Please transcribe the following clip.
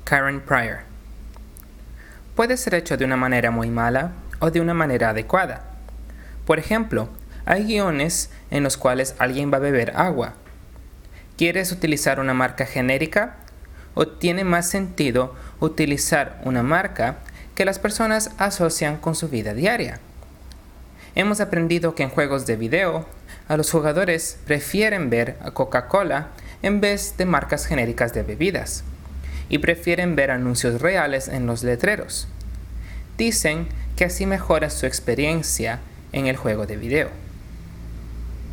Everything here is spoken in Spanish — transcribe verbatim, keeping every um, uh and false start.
Karen Pryor. Puede ser hecho de una manera muy mala o de una manera adecuada. Por ejemplo, hay guiones en los cuales alguien va a beber agua. ¿Quieres utilizar una marca genérica? ¿O tiene más sentido utilizar una marca que las personas asocian con su vida diaria? Hemos aprendido que en juegos de video, a los jugadores prefieren ver a Coca-Cola en vez de marcas genéricas de bebidas, y prefieren ver anuncios reales en los letreros. Dicen que así mejora su experiencia en el juego de video.